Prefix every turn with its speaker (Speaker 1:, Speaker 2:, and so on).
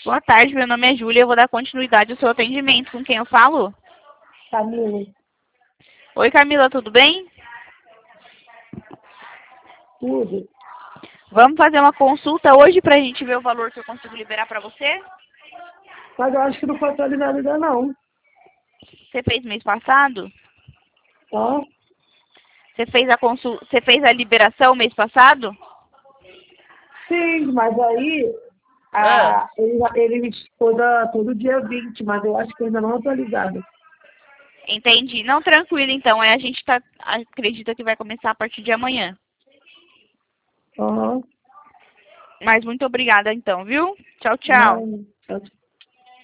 Speaker 1: Boa tarde, meu nome é Júlia, eu vou dar continuidade ao seu atendimento. Com quem eu falo?
Speaker 2: Camila.
Speaker 1: Oi, Camila, tudo bem?
Speaker 2: Tudo.
Speaker 1: Vamos fazer uma consulta hoje pra gente ver o valor que eu consigo liberar pra você?
Speaker 2: Mas eu acho que não foi atualizado ainda não.
Speaker 1: Você fez mês passado?
Speaker 2: Tá?
Speaker 1: Você fez a liberação mês passado?
Speaker 2: Sim, mas aí
Speaker 1: Ah.
Speaker 2: ele me toda todo dia 20, mas eu acho que ainda não é atualizado.
Speaker 1: Entendi. Não, tranquilo então. A gente acredita que vai começar a partir de amanhã.
Speaker 2: Aham.
Speaker 1: Mas muito obrigada então, viu? Tchau, tchau.
Speaker 2: Não, tchau, tchau.